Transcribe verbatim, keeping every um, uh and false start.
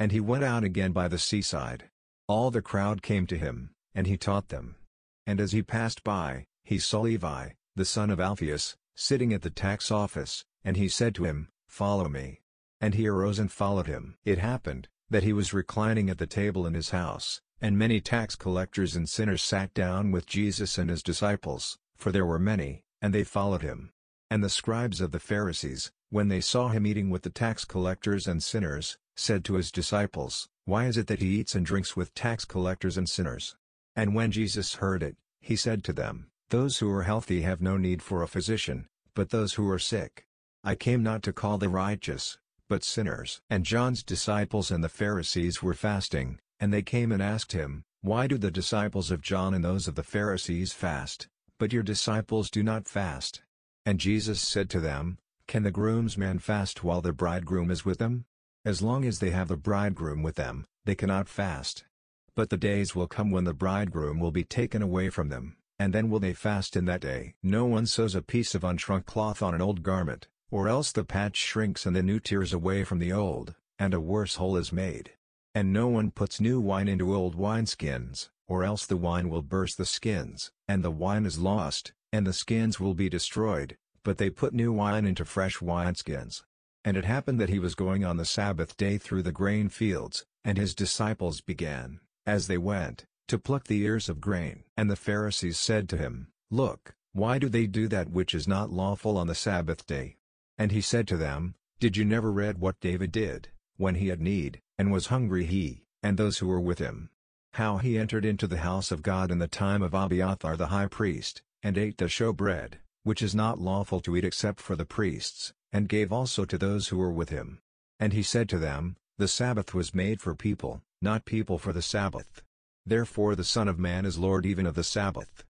And he went out again by the seaside. All the crowd came to him, and he taught them. And as he passed by, he saw Levi, the son of Alphaeus, sitting at the tax office, and he said to him, "Follow me." And he arose and followed him. It happened, that he was reclining at the table in his house, and many tax collectors and sinners sat down with Jesus and his disciples, for there were many, and they followed him. And the scribes of the Pharisees, when they saw him eating with the tax collectors and sinners, said to his disciples, "Why is it that he eats and drinks with tax collectors and sinners?" And when Jesus heard it, he said to them, "Those who are healthy have no need for a physician, but those who are sick. I came not to call the righteous, but sinners." And John's disciples and the Pharisees were fasting, and they came and asked him, "Why do the disciples of John and those of the Pharisees fast, but your disciples do not fast?" And Jesus said to them, "Can the groomsmen fast while the bridegroom is with them? As long as they have the bridegroom with them, they cannot fast. But the days will come when the bridegroom will be taken away from them, and then will they fast in that day. No one sews a piece of unshrunk cloth on an old garment, or else the patch shrinks and the new tears away from the old, and a worse hole is made. And no one puts new wine into old wineskins, or else the wine will burst the skins, and the wine is lost, and the skins will be destroyed, but they put new wine into fresh wineskins." And it happened that he was going on the Sabbath day through the grain fields, and his disciples began, as they went, to pluck the ears of grain. And the Pharisees said to him, "Look, why do they do that which is not lawful on the Sabbath day?" And he said to them, "Did you never read what David did, when he had need, and was hungry he, and those who were with him? How he entered into the house of God in the time of Abiathar the high priest, and ate the showbread, which is not lawful to eat except for the priests, and gave also to those who were with him. And he said to them, The Sabbath was made for people, not people for the Sabbath. Therefore the Son of Man is Lord even of the Sabbath."